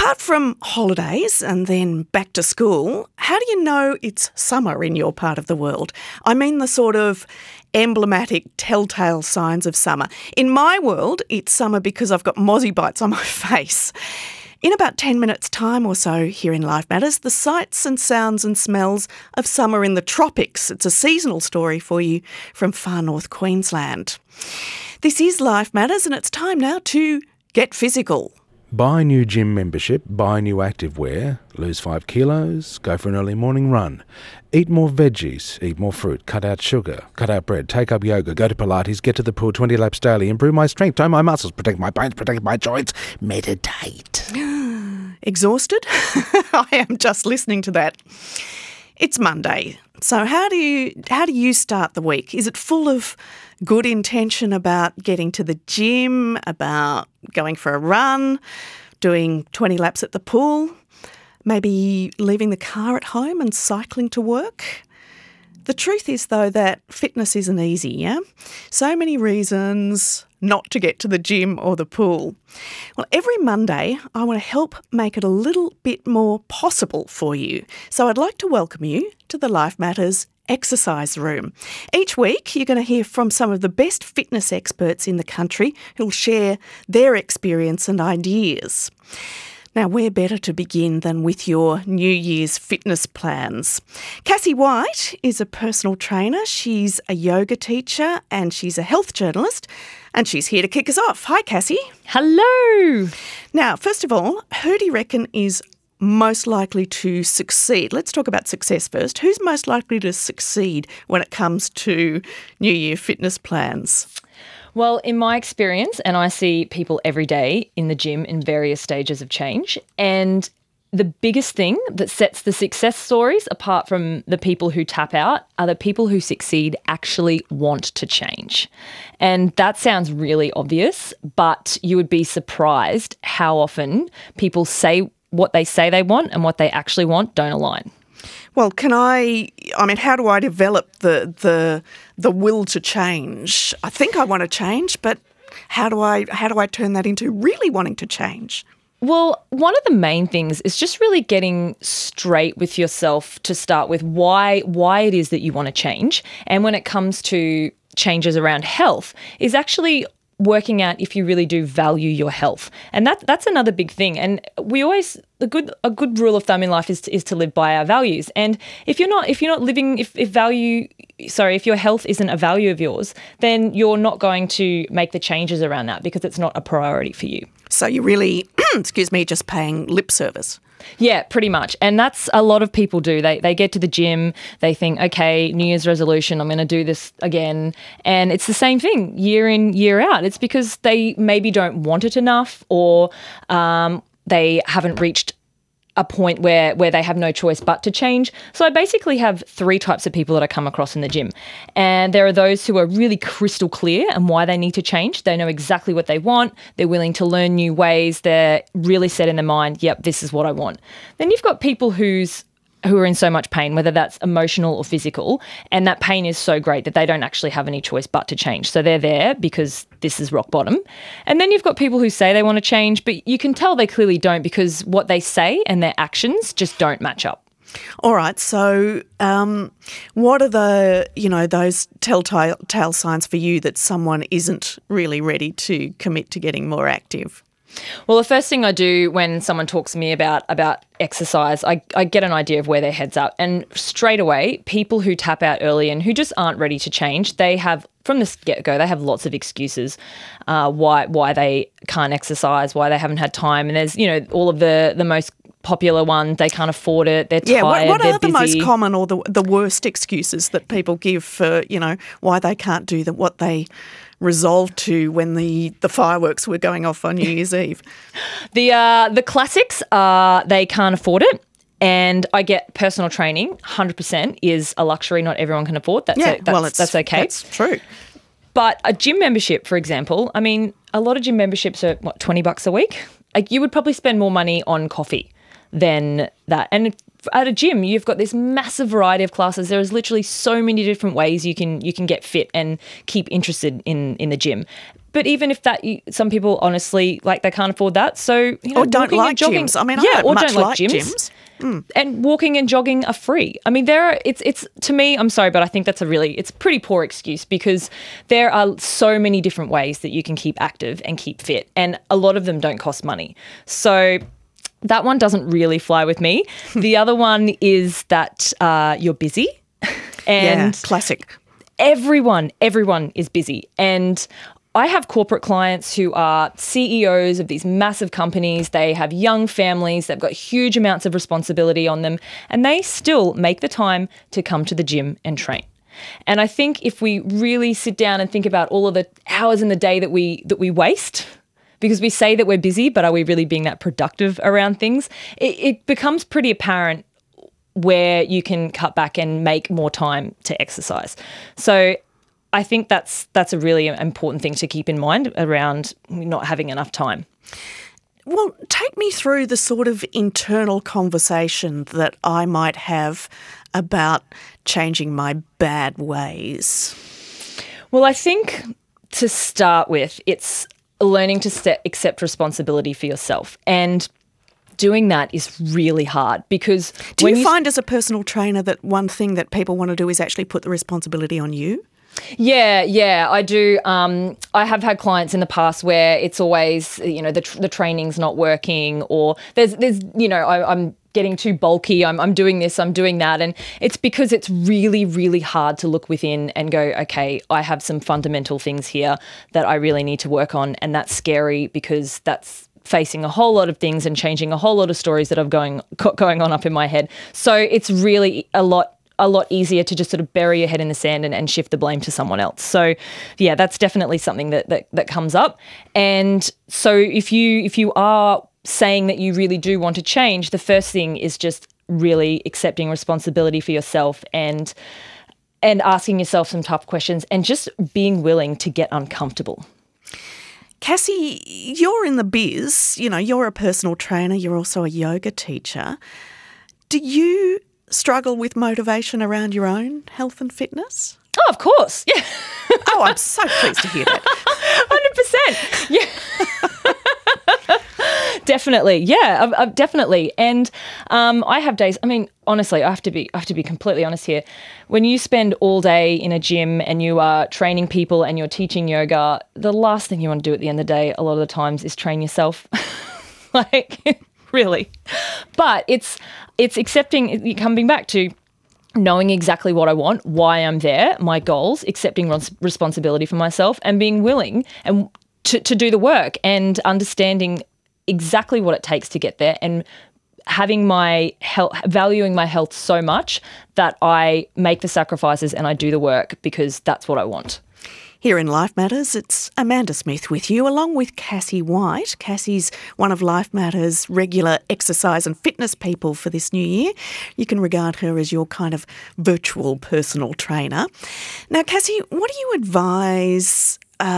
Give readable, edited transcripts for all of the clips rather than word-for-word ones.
Apart from holidays and then back to school, how do you know it's summer in your part of the world? I mean the sort of emblematic telltale signs of summer. In my world, it's summer because I've got mozzie bites on my face. In about 10 minutes' time or so here in Life Matters, the sights and sounds and smells of summer in the tropics. It's a seasonal story for you from far north Queensland. This is Life Matters and it's time now to get physical. Buy new gym membership, buy new activewear, lose 5 kilos, go for an early morning run. Eat more veggies, eat more fruit, cut out sugar, cut out bread, take up yoga, go to Pilates, get to the pool 20 laps daily, improve my strength, tone my muscles, protect my bones, protect my joints, meditate. Exhausted? I am just listening to that. It's Monday. So how do you start the week? Is it full of good intention about getting to the gym, about going for a run, doing 20 laps at the pool, maybe leaving the car at home and cycling to work? The truth is, though, that fitness isn't easy, yeah? So many reasons not to get to the gym or the pool. Well, every Monday, I want to help make it a little bit more possible for you. So I'd like to welcome you to the Life Matters Exercise Room. Each week, you're going to hear from some of the best fitness experts in the country who'll share their experience and ideas. Now, where better to begin than with your New Year's fitness plans? Cassie White is a personal trainer, she's a yoga teacher and she's a health journalist, and she's here to kick us off. Hi, Cassie. Hello. Now, first of all, who do you reckon is most likely to succeed? Let's talk about success first. Who's most likely to succeed when it comes to New Year fitness plans? Well, in my experience, and I see people every day in the gym in various stages of change, and the biggest thing that sets the success stories apart from the people who tap out are the people who succeed actually want to change. And that sounds really obvious, but you would be surprised how often people say what they say they want and what they actually want don't align. Well, how do I develop the will to change? I think I want to change, but how do I turn that into really wanting to change? Well, one of the main things is just really getting straight with yourself to start with why it is that you want to change. And when it comes to changes around health, is actually working out if you really do value your health. And that's another big thing. And we always, a good rule of thumb in life is to live by our values. And if your health isn't a value of yours, then you're not going to make the changes around that because it's not a priority for you. So you're really, just paying lip service. Yeah, pretty much. And that's a lot of people do. They get to the gym, they think, okay, New Year's resolution, I'm going to do this again. And it's the same thing year in, year out. It's because they maybe don't want it enough, or they haven't reached a point where they have no choice but to change. So I basically have 3 types of people that I come across in the gym. And there are those who are really crystal clear on why they need to change. They know exactly what they want. They're willing to learn new ways. They're really set in their mind, yep, this is what I want. Then you've got people who are in so much pain, whether that's emotional or physical, and that pain is so great that they don't actually have any choice but to change. So they're there because this is rock bottom. And then you've got people who say they want to change, but you can tell they clearly don't because what they say and their actions just don't match up. All right, so what are those telltale signs for you that someone isn't really ready to commit to getting more active? Well, the first thing I do when someone talks to me about exercise, I get an idea of where their head's at. And straight away, people who tap out early and who just aren't ready to change, they have, from the get-go, they have lots of excuses why they can't exercise, why they haven't had time. And there's, all of the most popular ones, they can't afford it, they're tired, what they're are the busy. most common or the worst excuses that people give for, why they can't do what they resolved to when the fireworks were going off on New Year's Eve? The classics are they can't afford it. And I get personal training, 100% is a luxury not everyone can afford. That's okay. That's true. But a gym membership, for example, I mean, a lot of gym memberships are, $20 a week? Like, you would probably spend more money on coffee than that. And at a gym, you've got this massive variety of classes. There is literally so many different ways you can get fit and keep interested in the gym. But even if that, some people honestly, like, they can't afford that. So, or don't walking like and jogging, gyms. I mean, I don't or much don't like like gyms. And walking and jogging are free. I mean, it's to me, I'm sorry, but I think that's it's a pretty poor excuse, because there are so many different ways that you can keep active and keep fit, and a lot of them don't cost money. So that one doesn't really fly with me. The other one is that you're busy. And classic. Everyone is busy. And I have corporate clients who are CEOs of these massive companies. They have young families. They've got huge amounts of responsibility on them, and they still make the time to come to the gym and train. And I think if we really sit down and think about all of the hours in the day that we waste, because we say that we're busy, but are we really being that productive around things? It becomes pretty apparent where you can cut back and make more time to exercise. So I think that's a really important thing to keep in mind around not having enough time. Well, take me through the sort of internal conversation that I might have about changing my bad ways. Well, I think to start with, it's learning to accept responsibility for yourself. And doing that is really hard, because do you find as a personal trainer that one thing that people want to do is actually put the responsibility on you? Yeah, I do. I have had clients in the past where it's always, the training's not working, or there's I'm getting too bulky, I'm doing this, I'm doing that. And it's because it's really, really hard to look within and go, okay, I have some fundamental things here that I really need to work on. And that's scary, because that's facing a whole lot of things and changing a whole lot of stories that are going on up in my head. So it's really a lot easier to just sort of bury your head in the sand and shift the blame to someone else. So yeah, that's definitely something that comes up. And so if you are saying that you really do want to change, the first thing is just really accepting responsibility for yourself and asking yourself some tough questions and just being willing to get uncomfortable. Cassie, you're in the biz, you're a personal trainer, you're also a yoga teacher. Do you struggle with motivation around your own health and fitness? Oh, of course. Yeah. Oh, I'm so pleased to hear that. 100%. Yeah. Definitely. Yeah, definitely. And I have days, I mean, honestly, I have to be completely honest here. When you spend all day in a gym and you are training people and you're teaching yoga, the last thing you want to do at the end of the day a lot of the times is train yourself. Like, really. But it's accepting, coming back to knowing exactly what I want, why I'm there, my goals, accepting responsibility for myself, and being willing and to do the work, and understanding exactly what it takes to get there, and having my health, valuing my health so much that I make the sacrifices and I do the work because that's what I want. Here in Life Matters, it's Amanda Smith with you, along with Cassie White. Cassie's one of Life Matters' regular exercise and fitness people for this new year. You can regard her as your kind of virtual personal trainer. Now, Cassie, what do you advise?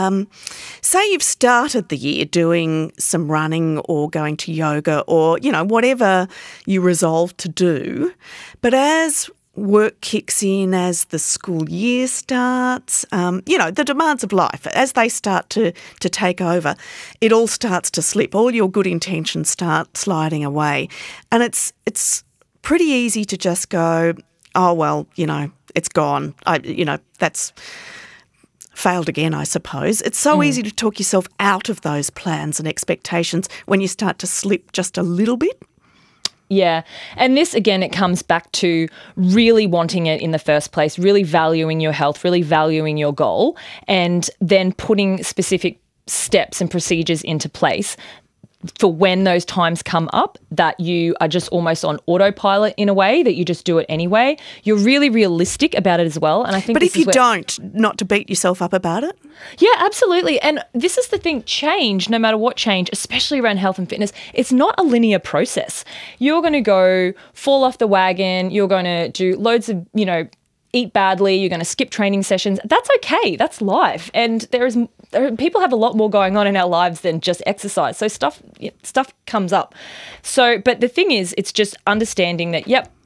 Say you've started the year doing some running or going to yoga or, whatever you resolve to do, but as work kicks in, as the school year starts, the demands of life, as they start to take over, it all starts to slip. All your good intentions start sliding away. And it's pretty easy to just go, oh, well, it's gone. That's failed again, I suppose. It's so easy to talk yourself out of those plans and expectations when you start to slip just a little bit. Yeah. And this, again, it comes back to really wanting it in the first place, really valuing your health, really valuing your goal, and then putting specific steps and procedures into place for when those times come up that you are just almost on autopilot in a way, that you just do it anyway. You're really realistic about it as well. And I think, but if you don't, not to beat yourself up about it. Yeah, absolutely. And this is the thing, change, no matter what change, especially around health and fitness, it's not a linear process. You're going to go fall off the wagon. You're going to do loads of, eat badly, you're going to skip training sessions. That's okay. That's life. And people have a lot more going on in our lives than just exercise. So stuff comes up. So, but the thing is, it's just understanding that, yep,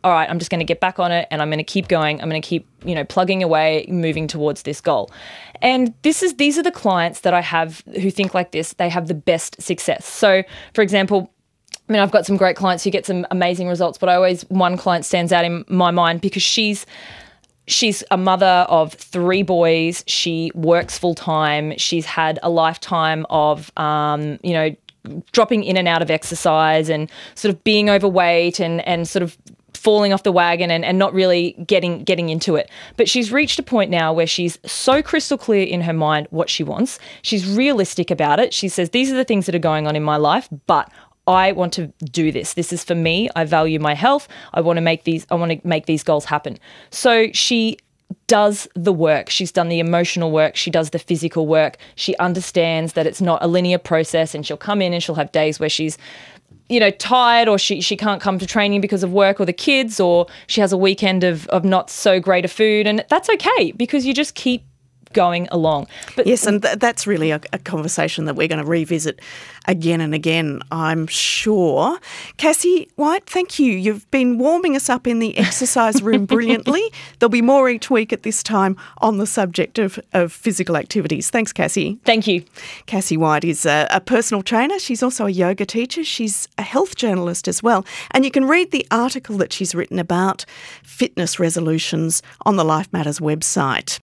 all right, I'm just going to get back on it and I'm going to keep going. I'm going to keep, plugging away, moving towards this goal. And these are the clients that I have who think like this. They have the best success. So, for example, I've got some great clients who get some amazing results, but one client stands out in my mind because she's a mother of 3 boys. She works full time. She's had a lifetime of, dropping in and out of exercise and sort of being overweight and sort of falling off the wagon and not really getting into it. But she's reached a point now where she's so crystal clear in her mind what she wants. She's realistic about it. She says, these are the things that are going on in my life, but I want to do this. This is for me. I value my health. I want to make these goals happen. So she does the work. She's done the emotional work. She does the physical work. She understands that it's not a linear process, and she'll come in and she'll have days where she's tired, or she can't come to training because of work or the kids, or she has a weekend of not so great a food, and that's okay because you just keep going along. But yes, and that's really a conversation that we're going to revisit again and again, I'm sure. Cassie White, thank you. You've been warming us up in the exercise room brilliantly. There'll be more each week at this time on the subject of physical activities. Thanks, Cassie. Thank you. Cassie White is a personal trainer. She's also a yoga teacher. She's a health journalist as well. And you can read the article that she's written about fitness resolutions on the Life Matters website.